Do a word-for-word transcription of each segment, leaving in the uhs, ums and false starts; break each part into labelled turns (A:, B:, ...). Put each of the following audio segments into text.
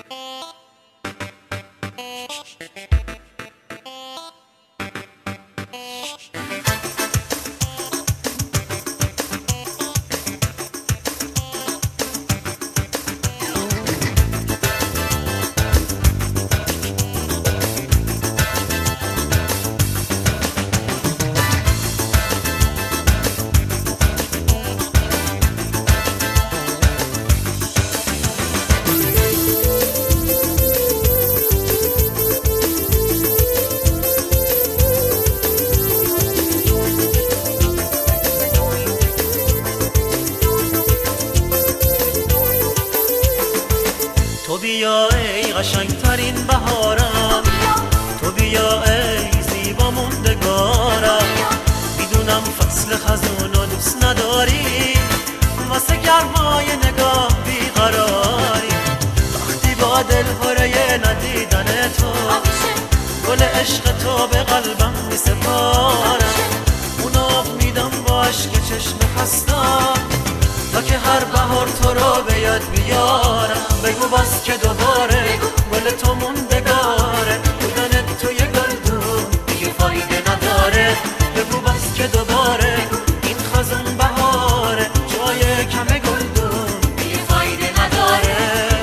A: تو بیا ای قشنگترین بهارم، تو بیا ای زیبا موندگارم. میدونم فصل خزونو دوست نداری، واسه گرمای نگاه بیقراری. وقتی با دل پره ندیدن تو، گل عشق تو به قلبم میسپارم. اون آب میدم با عشق چشم خستم، تا که هر بهار تو رو به یاد بیارم. بگو باز که دوباره گل تو موندگاره، بودن توی گلدون دیگه فایده نداره. بگو باز که دوباره این خزون بهاره، جای کم گلدون دیگه فایده نداره.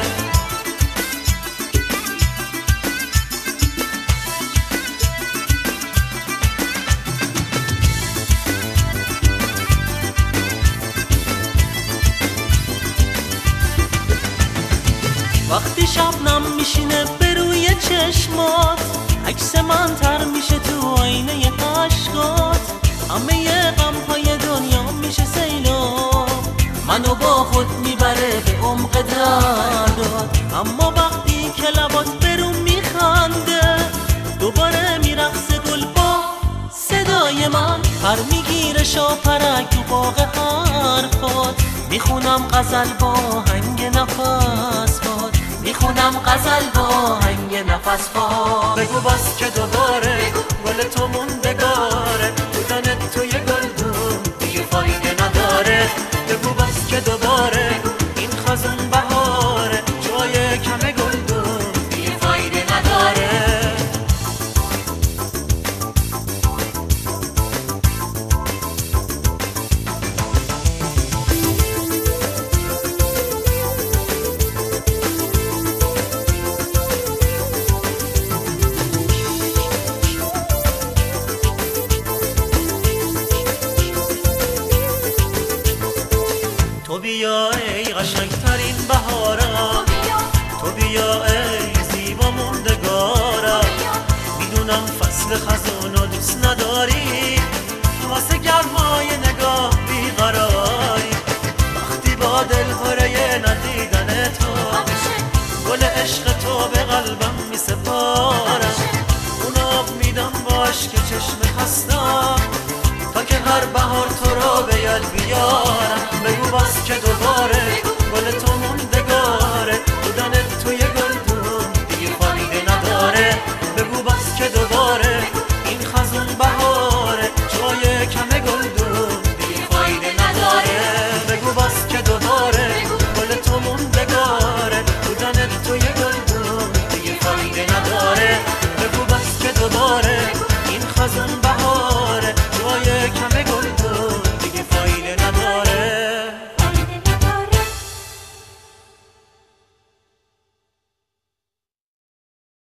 A: وقتی شبنم میشینه به روی چشمات، عکس من تر میشه تو آینه عشقات. همه غمهای دنیا میشه سیلاب، منو با خود میبره به عمق دردات. اما وقتی که لبات برو میخنده، دوباره میرقصه گل با صدای من. پر میگیره شاپرک تو باغ حرفات، میخونم غزل با هنگ نفس باد، میخونم غزل با هنگ نفس باد. بگو باز که دوباره